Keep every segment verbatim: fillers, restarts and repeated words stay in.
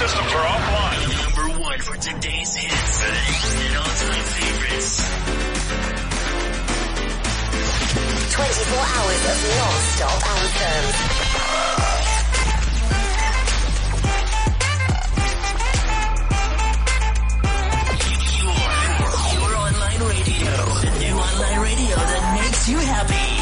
systems are offline. Number one for today's hits and all-time favorites. twenty-four hours of non-stop anthems. Your, your online radio. The new online radio that makes you happy.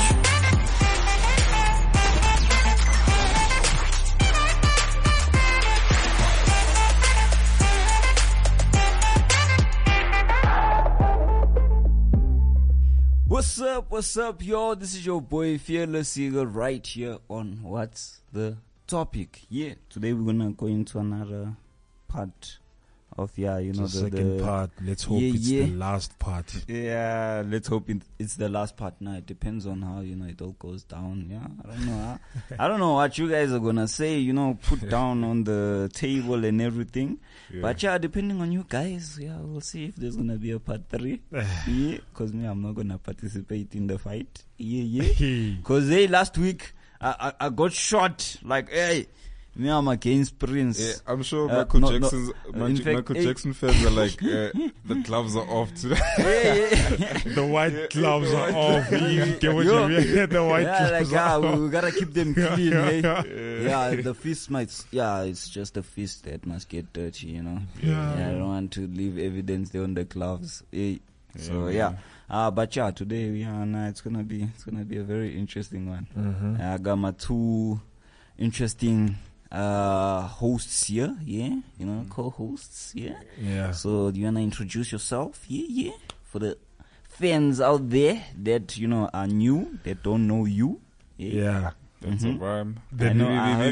What's up, what's up, y'all? This is your boy Fearless Eagle right here on What's the Topic. Yeah, today we're gonna go into another part of, yeah, you know, the, the second the, part. Let's hope yeah, it's yeah. the last part. Yeah, let's hope it, it's the last part. Now it depends on how, you know, it all goes down. Yeah, I don't know. I, I don't know what you guys are gonna say, you know, put down on the table and everything. Yeah. But yeah, depending on you guys, yeah, we'll see if there's gonna be a part three. Yeah, cause me, I'm not gonna participate in the fight. Yeah, yeah. Cause hey, last week I, I I got shot. Like, hey, me, I'm against Prince. Yeah, I'm sure Uh, Michael no, no, Jackson's uh, Michael, fact, Michael eh, Jackson fans are like, uh, the gloves are off today. Yeah, yeah. The white Yeah, gloves the are white off. You get what Yo. you mean? The white Yeah, gloves like, are ah, off. we, we gotta keep them clean, Yeah, eh? yeah. Yeah, the fist might, yeah, it's just a fist that must get dirty, you know? Yeah. Yeah, I don't want to leave evidence there on the gloves. Eh. So, man. yeah. Uh, but yeah, today, yeah, nah, it's gonna be, it's gonna be a very interesting one. Mhm. I got my two interesting, uh, hosts here, yeah? You know, co-hosts, yeah? Yeah. So, do you wanna introduce yourself? Yeah, yeah. For the fans out there that, you know, are new, that don't know you. Yeah. That's Mhm. a rhyme. I know, I heard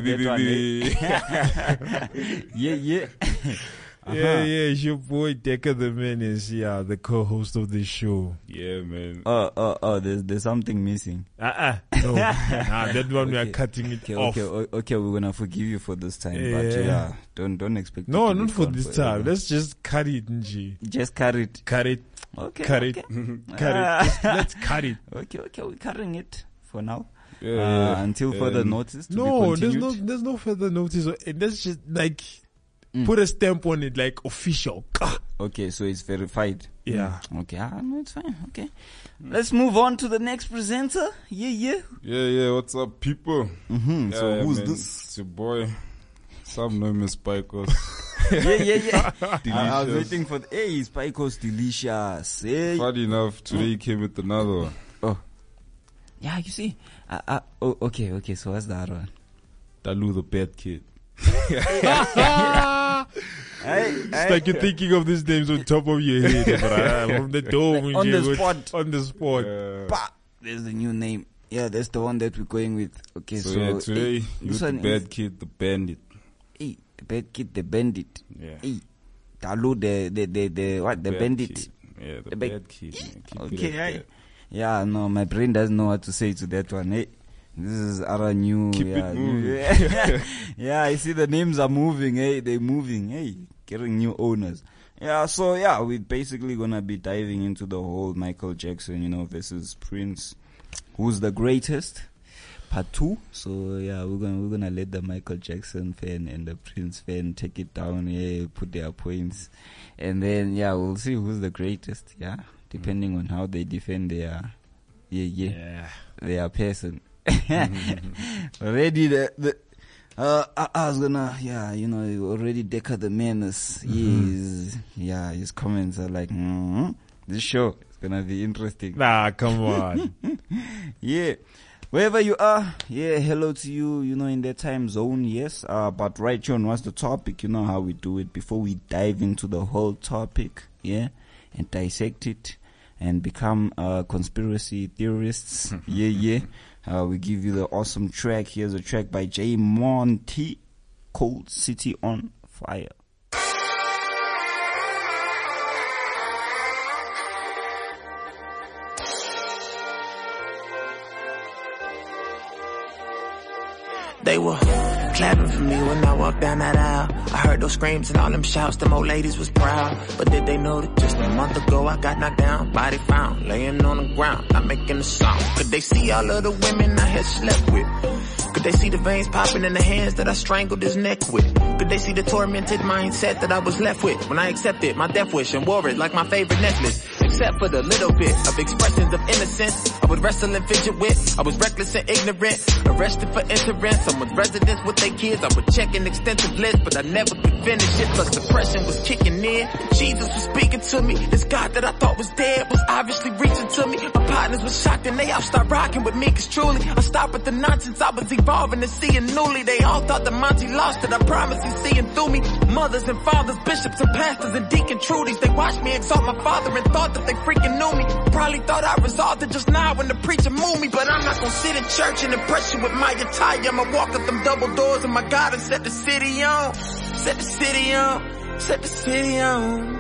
that one, eh? Yeah, yeah. Yeah, yeah, it's your boy Decker the Menace, yeah, the co-host of this show. Yeah, man. Oh, oh, oh, there's, there's something missing. Uh-uh, no. nah, that one we are Okay. cutting it Okay, off. okay, o- okay, we're gonna forgive you for this time, but Yeah. yeah, don't, don't expect No, it to not be for gone this forever. time. Let's just cut it, Nji. Just cut it. Cut it, Okay, cut okay. it, cut Ah. it. Just, let's cut it. Okay, okay, we're cutting it for now. Yeah, Uh, yeah. until further Um, notice to No, be there's continued. no, there's no further notice. And that's just like, Mm. put a stamp on it, like official. Okay, so it's verified. Yeah. Okay, ah, no, it's fine. Okay. Let's move on to the next presenter. Yeah, yeah. Yeah, yeah. What's up, people? Mm-hmm. Yeah, so yeah, who's man. this? It's your boy. Some know him as Spikos. Yeah, yeah, yeah. I, I was Delicious. waiting for the, hey, Spikos Delicious. Hey. Funny enough, today he came with another one. Oh. Yeah, you see. Uh, uh, oh, okay, okay. So what's the other one? Dalu the bad kid. Hey, It's like you're thinking of these names on top of your head, bruh. From the dome. On the Nji, spot. On the spot. Yeah. bah, there's the new name. Yeah, that's the one that we're going with. Okay, So, so, yeah, today, hey, you this the one bad is, kid, the bandit. hey, the bad kid, the bandit. Yeah. Hey, Dalu, the, the, the, the, what, the Bad bandit. kid. Yeah, the, The bad- bad kid. Man. Keep Okay, it hey. at that. Yeah, no, my brain doesn't know what to say to that one. Hey, this is our new. Keep it yeah, moving. new- yeah, I see the names are moving. Hey, they're moving. Hey, getting new owners. Yeah, so yeah, we're basically gonna be diving into the whole Michael Jackson, you know, versus Prince, who's the greatest, part two. So yeah, we're gonna we're gonna let the Michael Jackson fan and the Prince fan take it down. Yeah, put their points, and then yeah, we'll see who's the greatest. Yeah, depending on how they defend their, yeah, yeah, Yeah. their person. Already the the. Uh, I, I was gonna, yeah, you know, already Decker the Menace. He's, yeah, his comments are like, mm this show is gonna be interesting. Nah, come on. Yeah, wherever you are, yeah, hello to you, you know, in that time zone, yes. Uh, but right here on What's the Topic, you know how we do it. Before we dive into the whole topic, yeah, and dissect it and become uh, conspiracy theorists, yeah, yeah. Uh, we give you the awesome track. Here's a track by Jay Monty, Cold City on Fire. They were clapping for me when I walked down that aisle. I heard those screams and all them shouts, them old ladies was proud. But did they know that just a month ago I got knocked down, body found, laying on the ground, not making a sound? Could they see all of the women I had slept with? Could they see the veins popping in the hands that I strangled his neck with? Could they see the tormented mindset that I was left with when I accepted my death wish and wore it like my favorite necklace? Except for the little bit of expressions of innocence I would wrestle and fidget with. I was reckless and ignorant, arrested for entering someone's residence with their kids. I would check an extensive list, but I never could finish it. Plus depression was kicking in. Jesus was speaking to me. This God that I thought was dead was obviously reaching to me. My partners were shocked and they all start rocking with me, cause truly I stopped with the nonsense. I was evolving and seeing newly. They all thought that Monty lost it. I promise he's seeing through me. Mothers and fathers, bishops and pastors and deacon Trudies, they watched me exalt my father and thought that they freaking knew me. Probably thought I resolved it just now when the preacher moved me. But I'm not gonna sit in church and impress you with my attire. I'ma walk up them double doors of my God and set the city on. Set the city on. Set the city on.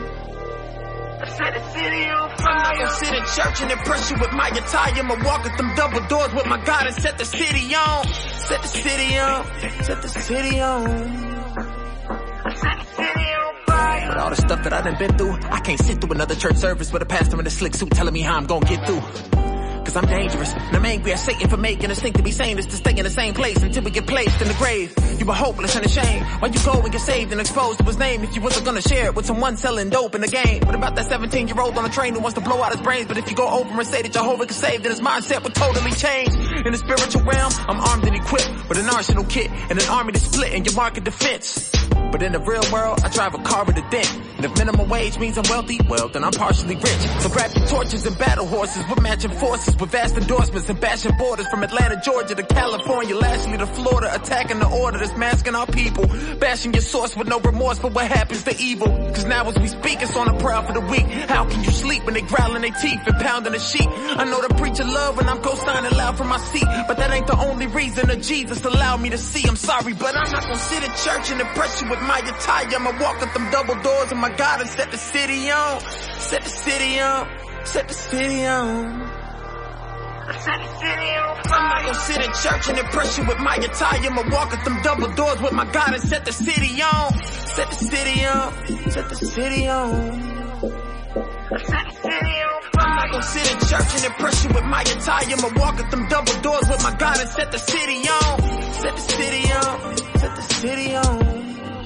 Set the city on fire. I'm not gonna sit in church and impress you with my attire. I'ma walk up them double doors with my God and set the city on. Set the city on. Set the city on. Set the city on fire. With all the stuff that I done been through, I can't sit through another church service with a pastor in a slick suit telling me how I'm gonna get through. Cause I'm dangerous, and I'm angry at Satan for making us think to be sane is to stay in the same place until we get placed in the grave. You were hopeless and ashamed. Why you go and get saved and exposed to his name if you wasn't gonna share it with someone selling dope in the game? What about that seventeen year old on a train who wants to blow out his brains? But if you go over and say that Jehovah can save, then his mindset would totally change. In the spiritual realm, I'm armed and equipped with an arsenal kit and an army to split in your market defense. But in the real world, I drive a car with a dent. And if minimum wage means I'm wealthy, well, then I'm partially rich. So grab your torches and battle horses with matching forces, with vast endorsements and bashing borders from Atlanta, Georgia to California, lastly to Florida, attacking the order that's masking our people. Bashing your source with no remorse for what happens to evil. Cause now as we speak, it's on the prowl for the weak. How can you sleep when they growling their teeth and pounding the sheep? I know the preacher love when I'm co-signing loud from my seat, but that ain't the only reason that Jesus allowed me to see. I'm sorry, but I'm not gonna sit in church and impress you with my attire. I'ma walk up them double doors of my God and set the city on. Set the city on. Set the city on. Set the city on fire. I'm not gonna sit in church and impress you with my attire. I'ma walk up them double doors with my God and set the city on. Set the city on. Set the city on. Set the city on fire. I'm not gonna sit in church and impress you with my attire. I'ma walk up them double doors with my God and set the city on. Set the city on. Set the city on.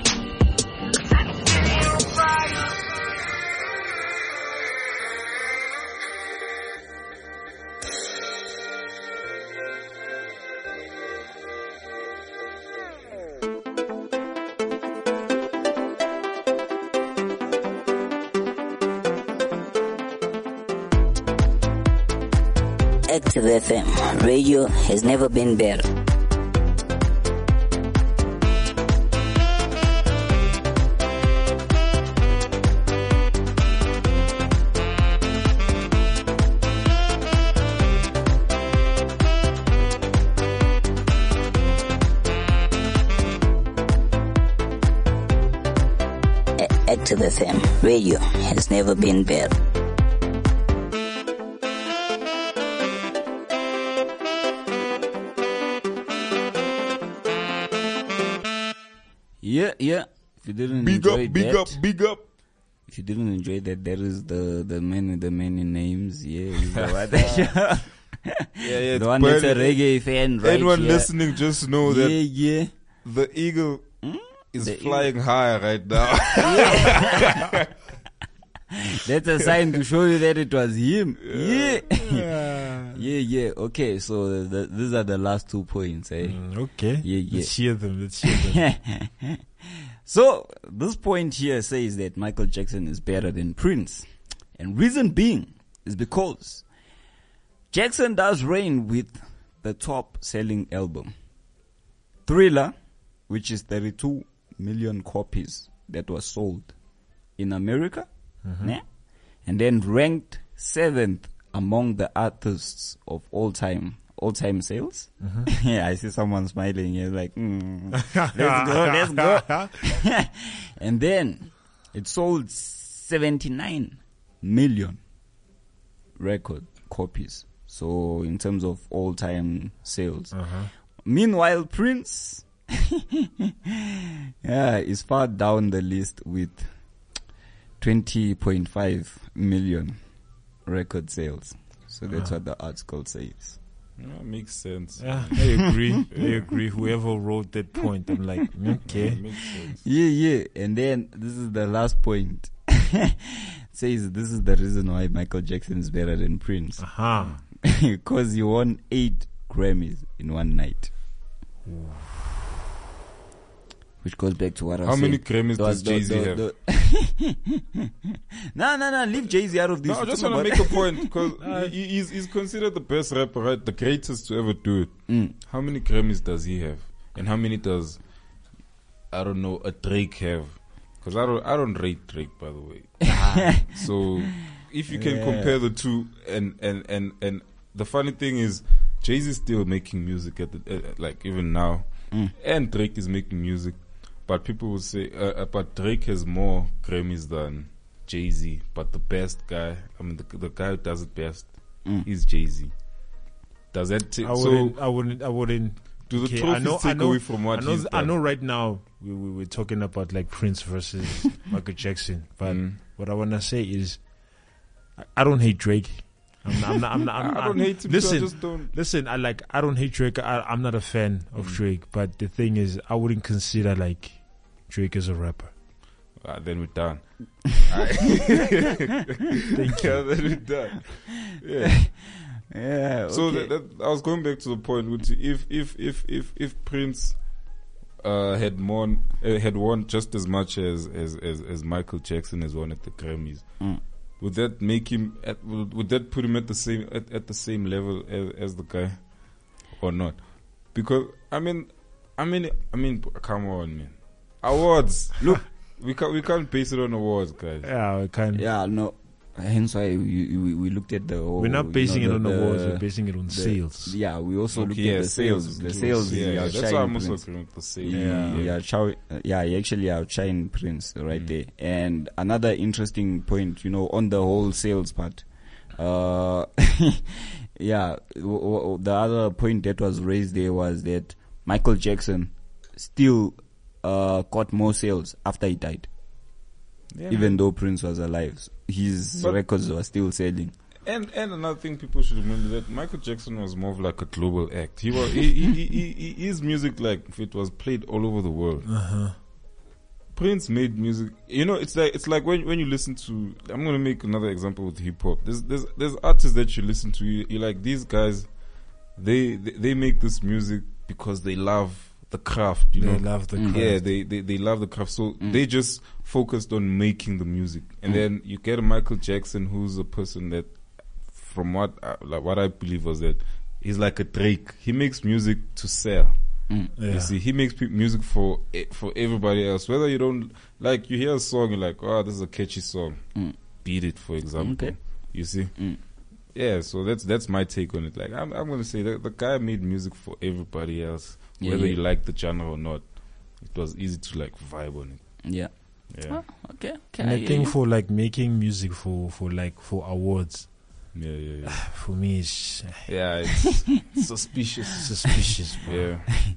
Active F M. Radio has never been better. Active F M. Radio has never been better. Yeah, yeah. If you didn't Big enjoy up, big that, up, big up. if you didn't enjoy that, there is the the man with the many names. Yeah, he's the one that- Yeah, yeah, the it's one that's a burning. reggae fan, right? Anyone here. listening, just know Yeah, that yeah. the eagle is The flying high right now. That's a sign to show you that it was him. Yeah. Yeah, yeah. Okay, so the, these are the last two points, eh? Mm, Okay. Yeah, yeah. Let's hear them. Let's hear them. So, this point here says that Michael Jackson is better than Prince. And reason being is because Jackson does reign with the top selling album, Thriller, which is thirty-two million copies that was sold in America, yeah? And then ranked seventh among the artists of all time, all time sales. Yeah, I see someone smiling here like, mm, let's go, let's go. And then it sold seventy-nine million record copies. So in terms of all time sales. Meanwhile, Prince, yeah, is far down the list with twenty point five million record sales. So that's what the article says. Yeah, makes sense. Yeah, I agree. I agree. Whoever wrote that point, I'm like, okay. Makes sense. Yeah, yeah. And then this is the last point. Says this is the reason why Michael Jackson is better than Prince. Uh-huh. Because he won eight Grammys in one night. Which goes back to what I was How saying. many Grammys There was does Jay-Z the- have? the- No, no, no. Leave Jay-Z out of this. No, I just Talk want to about- make a point because he, he's, he's considered the best rapper, right? The greatest to ever do it. Mm. How many Grammys does he have? And how many does, I don't know, a Drake have? Because I don't, I don't rate Drake, by the way. So if you can Yeah. compare the two, and, and, and, and the funny thing is, Jay-Z is still making music at the, uh, like even now, Mm. and Drake is making music, but people will say, uh, uh, but Drake has more Grammys than Jay-Z, but the best guy, I mean, the, the guy who does it best Mm. is Jay-Z. Does that take, I so wouldn't, I wouldn't, I wouldn't. do the Okay, trophies I know, take I know, away from what I know, he's I done? know right now we, we we're talking about like Prince versus Michael Jackson, but Mm. what I want to say is, I, I don't hate Drake. I'm not, I'm not, I'm not, I'm, I don't hate him, listen, so I just don't. Listen, I like, I don't hate Drake. I, I'm not a fan of Mm. Drake, but the thing is, I wouldn't consider like Drake as a rapper. Ah, then we're done. Thank Yeah, you. then we're done. Yeah. Yeah. So okay. that, that, I was going back to the point, which if if if if if Prince uh, had won uh, had won just as much as, as as as Michael Jackson has won at the Grammys, Mm. would that make him? At, would, would that put him at the same at, at the same level as, as the guy, or not? Because I mean, I mean, I mean, come on, man. Awards. Look, we can't we can't base it on awards, guys. Yeah, we kind. Yeah, no. Hence why we, we, we looked at the whole, We're not you basing know, it on the, awards. the- We're basing it on the- sales. Yeah, we also looked Okay, at yeah, the sales. The sales, yeah, he yeah, that's outshined why I'm also Prince. agreeing with the sales. Yeah, yeah. yeah, chow, uh, yeah, he actually outshined Prince right Mm. there. And another interesting point, you know, on the whole sales part, uh, yeah, w- w- the other point that was raised there was that Michael Jackson still uh, got more sales after he died, Yeah. even though Prince was alive. His But- records were still selling. And and another thing people should remember that Michael Jackson was more of like a global act. He was he, he, he, he, he- his music like if it was played all over the world. Uh-huh. Prince made music. You know, it's like it's like when when you listen to. I'm gonna make another example with hip hop. There's there's there's artists that you listen to. You, you like these guys. They, they they make this music because they love the craft. You They know, love the Mm. craft. yeah, they, they, they love the craft. So Mm. they just focused on making the music. And Mm. then you get a Michael Jackson who's a person that, from what I, like what I believe was that he's like a Drake. He makes music to sell. Mm. Yeah. You see, he makes pe- music for e- for everybody else. Whether you don't like, you hear a song, you're like, oh, this is a catchy song. Mm. Beat It, for example. Okay. You see. Mm. Yeah, so that's that's my take on it. Like I'm I'm gonna say that the guy made music for everybody else, Yeah, whether yeah. you like the genre or not. It was easy to like vibe on it. Yeah. Yeah, Okay. Okay. And I hear think you. for like making music for, for like for awards, yeah, yeah, yeah. for me it's Yeah, it's suspicious. suspicious. Bro. Yeah,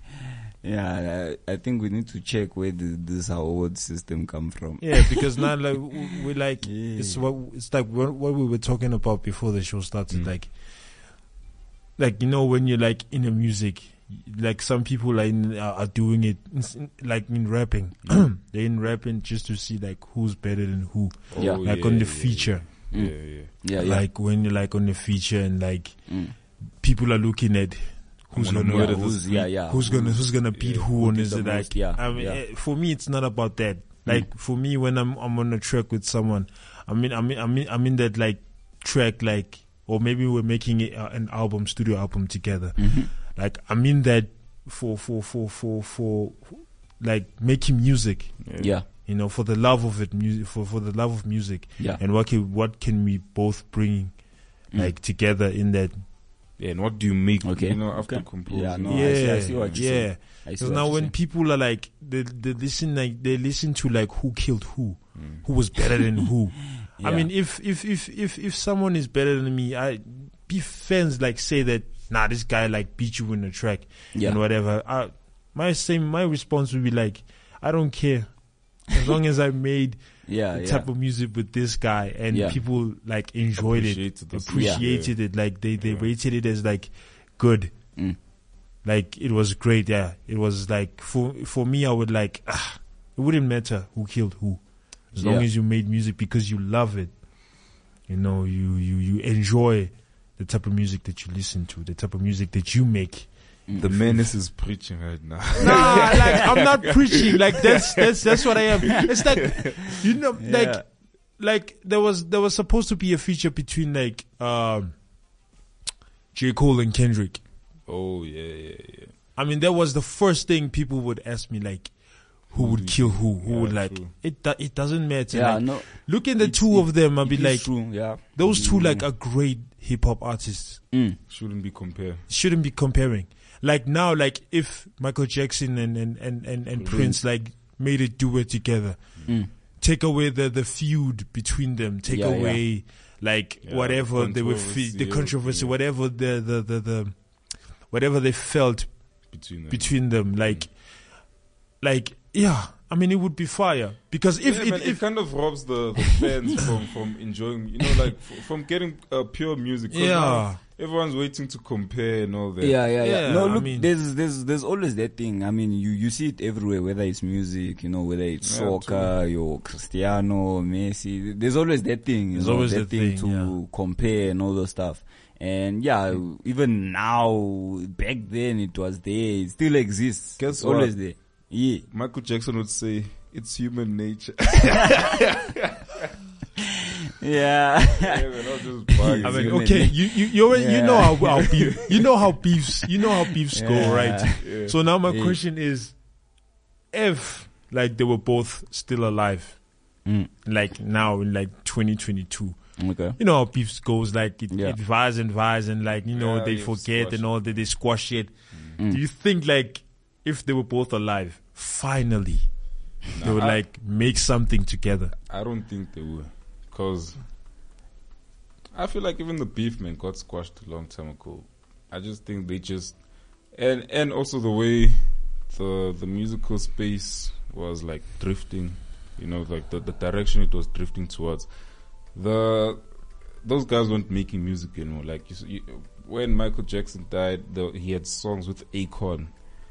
Yeah, I, I think we need to check where the, this award system come from. Yeah, because now like w- we like Yeah. it's what it's like what, what we were talking about before the show started. Mm. Like, like you know when you're like in the music, like some people are, in, are are doing it in, like in rapping. They're in rapping just to see like who's better than who. Yeah. Oh, Like yeah, on the yeah, feature, Yeah, Mm. yeah. yeah. Yeah, yeah. like when you're like on the feature and like Mm. people are looking at who's I'm gonna gonna murder Yeah, this who's, week. yeah, yeah. who's gonna who's gonna beat yeah, who who on did is the it like most, yeah, I mean yeah. eh, for me it's not about that. Like for me when I'm I'm on a track with someone, I mean I mean I mean I'm in that like track like or maybe we're making it, uh, an album studio album together. Mhm. Like I'm in that for for for for for like making music, Yeah. you know, for the love of it, music for for the love of music, Yeah. and what can what can we both bring Mm. like together in that. Yeah, and what do you make? Okay. You know, after Okay. composing. Yeah, no, I yeah, see- I see what you're yeah. saying. I see Because what now you're when saying. people are like they they listen like they listen to like who killed who, Mm. who was better than who. I Yeah. mean, if if if if if someone is better than me, I be fans like say that nah, this guy like beat you in the track Yeah. and whatever. I, my same my response would be like, I don't care as long as I made yeah, the yeah. type of music with this guy and Yeah. people like enjoyed Appreciated it, this. appreciated it, like they they Yeah. rated it as like good. Mm. Like it was great. Yeah, it was like for for me, I would like ah, it wouldn't matter who killed who, as long Yeah. as you made music because you love it. You know, you you you enjoy the type of music that you listen to, the type of music that you make. The menace is preaching right now. Nah, like I'm not preaching. Like that's that's that's what I am. It's like you know, Yeah. like like there was there was supposed to be a feature between like um J. Cole and Kendrick. Oh yeah, yeah, yeah. I mean, that was the first thing people would ask me, like, who would kill who? Who Yeah, would like true. it? Do, it doesn't matter. Yeah, like, no. look at the It's- two it- of them. I'll be it is like, true, yeah. those two Mm. like are great hip hop artists. Mm. Shouldn't be compared. Shouldn't be comparing. Like now, like if Michael Jackson and and and and, and Prince like made a duet together, Mm. take away the the feud between them. Take Yeah, away like Yeah, whatever they were fe- the controversy, controversy, yeah. whatever the the the, the whatever they felt Between them. between them, like, like, yeah. I mean, it would be fire because if yeah, it, man, it if kind of robs the, the fans from, from enjoying, you know, like f- from getting uh, pure music. 'Cause Yeah. now everyone's waiting to compare and all that. Yeah, yeah, yeah. Yeah, No, I look, mean- there's, there's, there's always that thing. I mean, you, you see it everywhere, whether it's music, you know, whether it's Yeah, soccer, your Cristiano, Messi. There's always that thing. You There's know, always that that thing, thing, to compare and all those stuff. And yeah, even now, back then it was there. It still exists. Guess it's what? always there. Yeah. Michael Jackson would say, it's human nature. Yeah. Yeah, man, I'll just buy I it. mean, human okay, nature. you you you, already, you know how, how beef, you know how beefs you know how beefs go, Yeah. right? Yeah. So now my Yeah. question is, if like they were both still alive, Mm. like now in like twenty twenty-two. Okay. You know how beefs goes, like it, Yeah. it vires and vires and like, you know, Yeah, they you forget squash and it. all that, they squash it. Mm. Do you think like if they were both alive, finally they would I- like make something together? I don't think they will. Because I feel like even the beef, man, got squashed a long time ago. I just think they just... And and also the way the the musical space was like drifting, you know, like the, the direction it was drifting towards. The Those guys weren't making music anymore. Like you, s- you, when Michael Jackson died, the, he had songs with Akon.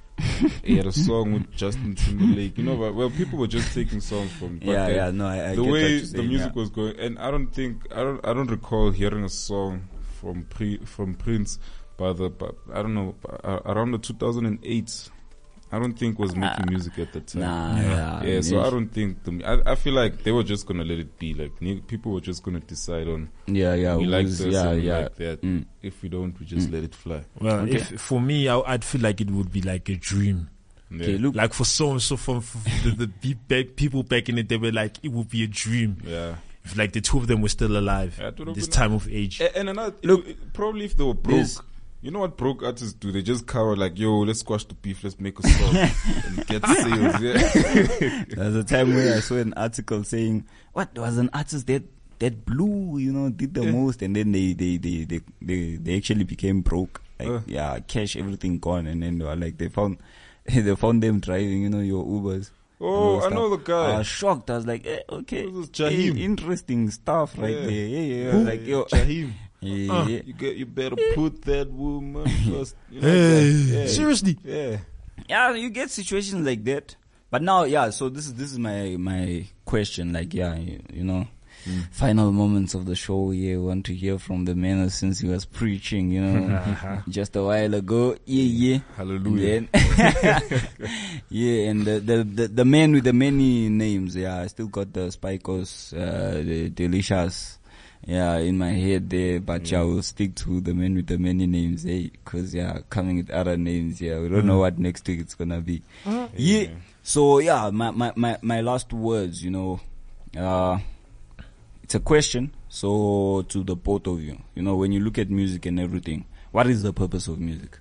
He had a song with Justin Timberlake. You know, but, well, people were just taking songs from. but Yeah, then yeah, no, I, I the get what way you're the saying, music yeah. was going, and I don't think I don't I don't recall hearing a song from pre, from Prince by the by, I don't know uh, around the two thousand eight. I don't think was making music at the time. Nah, yeah. Yeah, so yeah. I don't think the, I I feel like they were just gonna let it be. Like ne- people were just gonna decide on Yeah, yeah. we like who's- this yeah, and we yeah. like that. Mm. If we don't, we just let it fly. Well, Okay. if for me, I, I'd feel like it would be like a dream. Yeah. Okay, look. Like for so so from, from the, the be- back, people back in it, they were like, it would be a dream Yeah. if like the two of them were still alive. Yeah, it would have This been- time of age. A- And another Look, look, probably if they were broke, there's- you know what broke artists do? They just cover like, yo, let's squash the beef, let's make a song and get sales. Yeah, There's a time where I saw an article saying, what, there was an artist that, that blew, you know, did the Yeah. most, and then they, they, they, they, they, they actually became broke. Like, Uh. yeah, cash, everything gone, and then they were like, they found, they found them driving, you know, your Ubers. Oh, and all I know stuff. the guy. I was shocked. I was like, eh, okay, This is Jaheim. eh, interesting stuff right Yeah. there. Yeah, yeah, yeah. Who? Like, yo, Jaheim. yeah, Uh. yeah. You get, you better put that woman first. You know Hey, that? Yeah. seriously? Yeah. Yeah, you get situations like that. But now, yeah, so this is, this is my, my question. Like, yeah, you, you know, final moments of the show. Yeah, we want to hear from the man since he was preaching, you know, just a while ago. Yeah, yeah. Hallelujah. And then- yeah, and the, the, the, the man with the many names. Yeah, I still got the Spikos, uh, the Delicious. Yeah, in my head there, but yeah, we'll stick to the man with the many names, eh? Cause yeah, coming with other names, yeah, we don't know what next week it's gonna be. Yeah. So yeah, my, my, my, my last words, you know, uh, it's a question. So to the both of you, you know, when you look at music and everything, what is the purpose of music?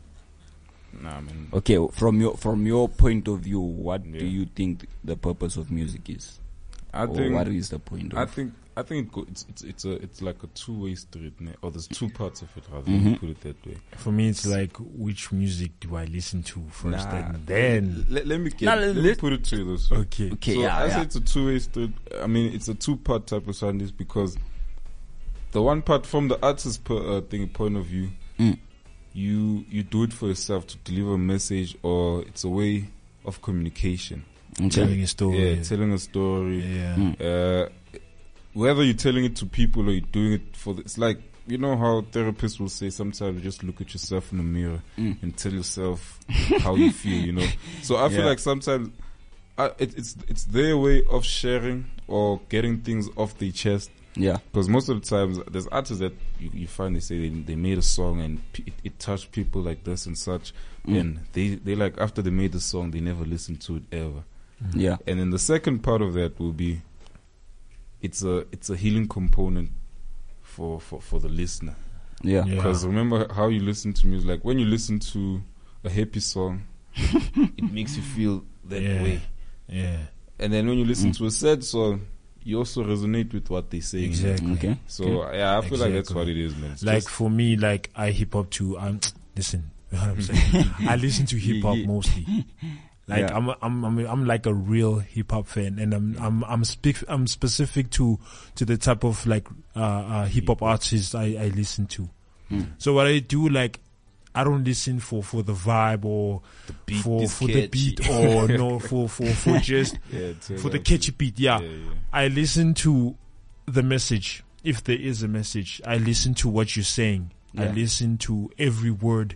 Nah, man. Okay, from your, from your point of view, what Yeah. do you think the purpose of music is? I Or think what is the point of I think I think it go, it's it's it's a it's like a two way street, ne? Or there's two parts of it. Rather, let Mm-hmm. me put it that way. For me, it's like, which music do I listen to first, Nah. and then Let, let me get, Nah, let, me let- put it to you this way. okay. Okay, so yeah, I yeah. say it's a two way street. I mean, it's a two part type of sound, is because the one part from the artist per, uh, thing point of view, Mm. you you do it for yourself to deliver a message, or it's a way of communication. Telling a story. Yeah, telling a story. Yeah. Mm. Uh, whether you're telling it to people or you're doing it for, the, it's like, you know how therapists will say sometimes you just look at yourself in the mirror Mm. and tell yourself how you feel, you know. So I feel Yeah. like sometimes uh, it, it's it's their way of sharing or getting things off their chest. Yeah. Because most of the times there's artists that you, you find they say they, they made a song and p- it, it touched people like this and such, Mm. and they they like after they made the song they never listened to it ever. Yeah. And then the second part of that will be it's a it's a healing component for for, for the listener. Yeah. Yeah. Because remember how you listen to music, like when you listen to a happy song, it makes you feel that Yeah. way. Yeah. And then when you listen Mm. to a sad song, you also resonate with what they're saying. Exactly. Okay. So yeah, I feel like that's Exactly. what it is, man. It's Like just- for me, like I hip hop too. I'm listen. You know what I'm saying? I listen to hip hop Yeah. mostly. Like Yeah. I'm, I'm, I'm, I'm like a real hip hop fan, and I'm, I'm, I'm speak, I'm specific to, to the type of like uh, uh hip hop artists I, I listen to. Mm. So what I do, like, I don't listen for, for the vibe or beat for is for the catchy. beat or no for for for just yeah, tell for the that. catchy beat. Yeah. Yeah, yeah. I listen to the message. If there is a message, I listen to what you're saying. I Yeah. listen to every word.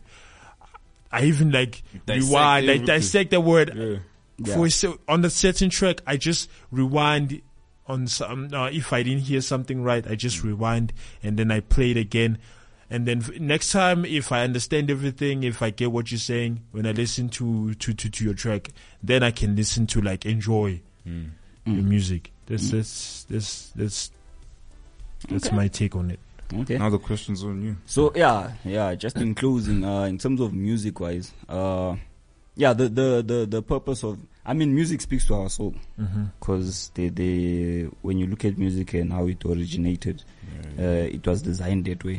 I even like Dissect rewind, I everything. dissect the word. Yeah. Yeah. For a, cer- on a certain track, I just rewind on some. Uh, if I didn't hear something right, I just rewind and then I play it again. And then f- next time, if I understand everything, if I get what you're saying, when I listen to to to, to your track, then I can listen to like enjoy Mm. the music. That's that's that's that's that's Okay. my take on it. Okay. Now the question's on you. So yeah, yeah. Just in closing, uh, in terms of music wise, uh, yeah, the, the the the purpose of, I mean, music speaks to our soul, because they they when you look at music and how it originated, uh, it was designed that way.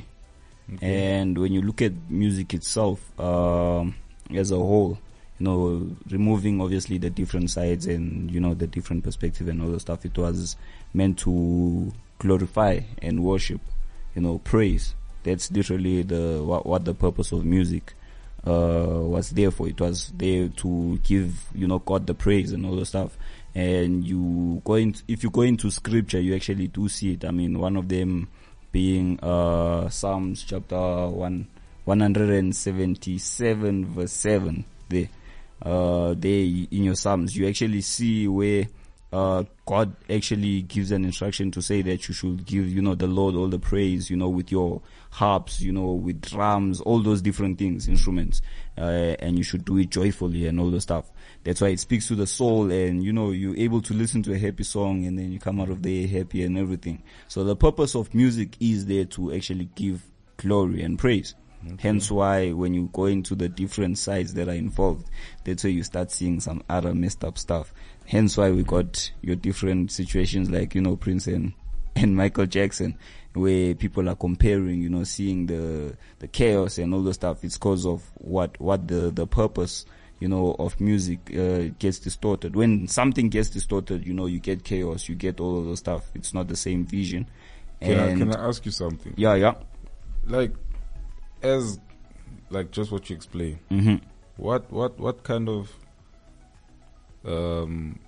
And when you look at music itself, um, as a whole, you know, removing obviously the different sides and, you know, the different perspective and all the stuff, it was meant to glorify and worship, you know, praise. That's literally the what, what the purpose of music uh, was there for. It was there to give, you know, God the praise and all the stuff. And you go in, if you go into scripture, you actually do see it. I mean, one of them being uh, Psalms chapter one, one hundred seventy-seven verse seven. There, uh, there in your Psalms, you actually see where uh, God actually gives an instruction to say that you should give, you know, the Lord all the praise, you know, with your harps, you know, with drums, all those different things, instruments, uh, and you should do it joyfully and all the stuff. That's why it speaks to the soul, and, you know, you're able to listen to a happy song and then you come out of there happy and everything. So the purpose of music is there to actually give glory and praise. Hence why when you go into the different sides that are involved, that's where you start seeing some other messed up stuff. Hence why we got your different situations like, you know, Prince and, and Michael Jackson, where people are comparing, you know, seeing the, the chaos and all the stuff. It's cause of what, what the, the purpose, you know, of music, uh, gets distorted. When something gets distorted, you know, you get chaos, you get all of the stuff. It's not the same vision. Can I, And can I ask you something? yeah, yeah. Like, as, like just what you explained, Mm-hmm. what, what, what kind of, um,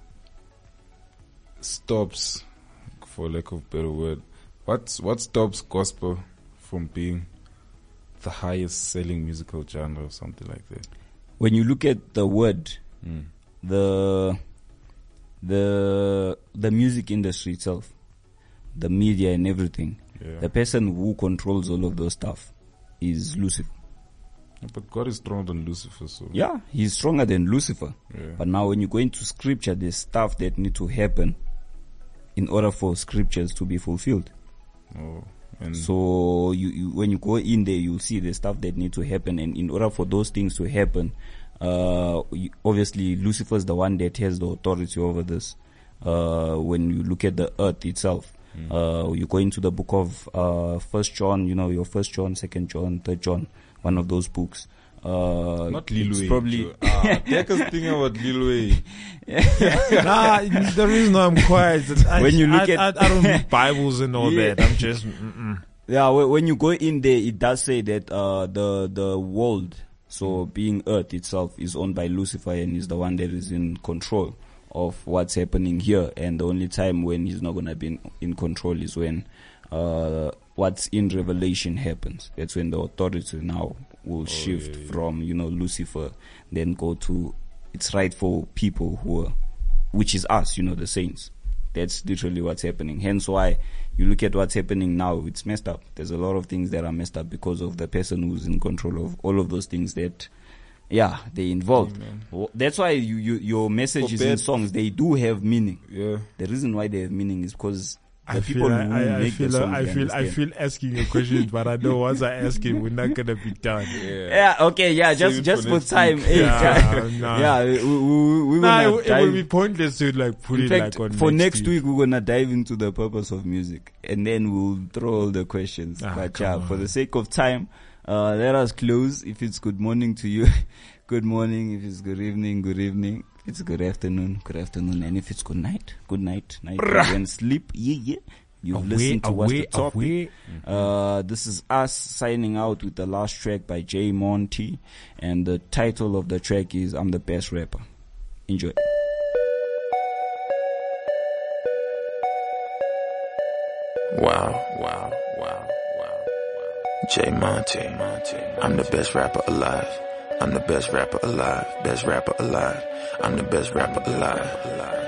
stops, for lack of a better word, what's, what stops gospel from being the highest selling musical genre or something like that? When you look at the word, Mm. the the the music industry itself, the media and everything, Yeah. the person who controls all of those stuff is Lucifer. But God is stronger than Lucifer, so. Yeah, he's stronger than Lucifer. Yeah. But now when you go into scripture, there's stuff that need to happen in order for scriptures to be fulfilled. Oh, and So you, you when you go in there, you'll see the stuff that need to happen, and in order for those things to happen, uh, you, obviously Lucifer's the one that has the authority over this. Uh, when you look at the earth itself, Mm. uh, you go into the book of uh, First John, you know, your First John, Second John, Third John, one of those books. Uh, not Lil it's Wayne. probably Ah, take us thinking about Lil Wayne. Nah, the reason I'm quiet is I, When you look I, at- I, I don't read Bibles and all Yeah. that. I'm just mm-mm. Yeah, wh- when you go in there, it does say that uh, the the world, so being Earth itself, is owned by Lucifer and is the one that is in control of what's happening here. And the only time when he's not gonna be in, in control is when uh, what's in Revelation happens. That's when the authority now will Oh, shift yeah, yeah. from, you know, Lucifer, then go to its rightful people who are, which is us, you know, the saints. That's literally what's happening. Hence why you look at what's happening now, it's messed up. There's a lot of things that are messed up because of the person who's in control of all of those things that, yeah, they involved. Amen. Well, that's why you, you, your messages For in bad- songs, they do have meaning. Yeah. The reason why they have meaning is because the I people feel, who I, I, I make feel, the songs, I they feel, I understand. feel asking you questions, but I know once I ask it, we're not gonna be done. Yeah, okay, yeah, Save just it just for for next time. week. Hey, Yeah, yeah, nah. yeah, we, we, we Nah, gonna it, it dive- will be pointless to like put In it fact, like on for next next week, we're gonna dive into the purpose of music, and then we'll throw all the questions. Ah, but come yeah, on. for the sake of time, uh, let us close. If it's good morning to you, good morning. If it's good evening, good evening. If it's good afternoon, good afternoon. And if it's good night, good night. Night and sleep. Yeah, yeah. You've Away, listened to what's the away, topic. away. Uh, this is us signing out with the last track by Jay Monty, and the title of the track is "I'm the Best Rapper." Enjoy. Wow, wow, wow, wow. J Monty, I'm the best rapper alive. I'm the best rapper alive. Best rapper alive. I'm the best rapper alive. alive.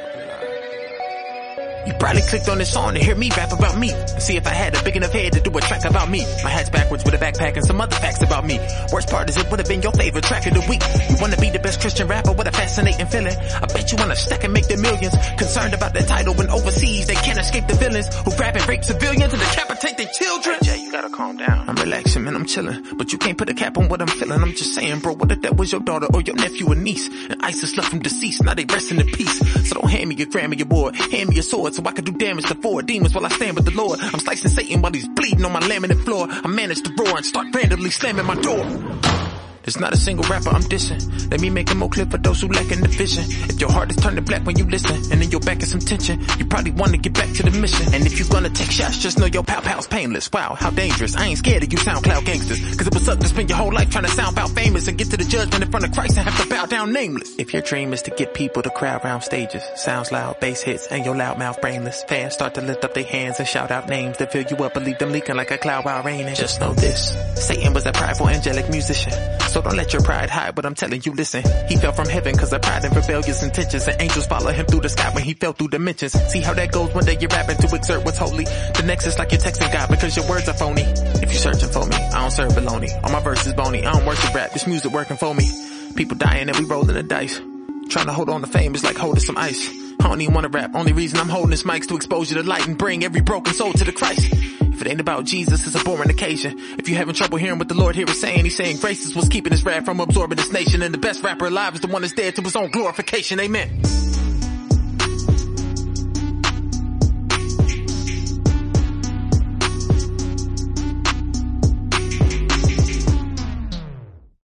You probably clicked on this song to hear me rap about me. And see if I had a big enough head to do a track about me. My hat's backwards with a backpack and some other facts about me. Worst part is it would have been your favorite track of the week. You wanna be the best Christian rapper? What a fascinating feeling. I bet you wanna stack and make the millions. Concerned about the title when overseas they can't escape the villains who grab and rape civilians and decapitate their children. Jay, you gotta calm down. I'm relaxing, man, I'm chilling. But you can't put a cap on what I'm feeling. I'm just saying, bro, what if that was your daughter or your nephew or niece? And ISIS left them deceased, now they rest in peace. So don't hand me your Grammy award, hand me your sword so I can do damage to four demons while I stand with the Lord. I'm slicing Satan while he's bleeding on my laminate floor. I manage to roar and start randomly slamming my door. There's not a single rapper I'm dissing. Let me make it more clear for those who lack in the vision. If your heart is turning black when you listen, and then your back is some tension, you probably want to get back to the mission. And if you're gonna take shots, just know your pow pow's painless. Wow, how dangerous. I ain't scared of you SoundCloud gangsters. Cause it would suck to spend your whole life trying to sound about famous and get to the judgment in front of Christ and have to bow down nameless. If your dream is to get people to crowd round stages, sounds loud, bass hits, and your loudmouth brainless, fans start to lift up their hands and shout out names that fill you up and leave them leaking like a cloud while raining. Just know this, Satan was a prideful angelic musician. So don't let your pride hide what I'm telling you, listen. He fell from heaven cause of pride and rebellious intentions, and angels follow him through the sky when he fell through dimensions. See how that goes? One day you're rapping to exert what's holy. The next is like you're texting God because your words are phony. If you're searching for me, I don't serve baloney. All my verses bony, I don't worship rap, this music working for me. People dying and we rolling the dice. Trying to hold on to fame is like holding some ice. I don't even wanna rap, only reason I'm holding this mic's to expose you to light and bring every broken soul to the Christ. If it ain't about Jesus, it's a boring occasion. If you're having trouble hearing what the Lord here is saying, he's saying grace is what's keeping this rap from absorbing this nation. And the best rapper alive is the one that's dead to his own glorification. Amen.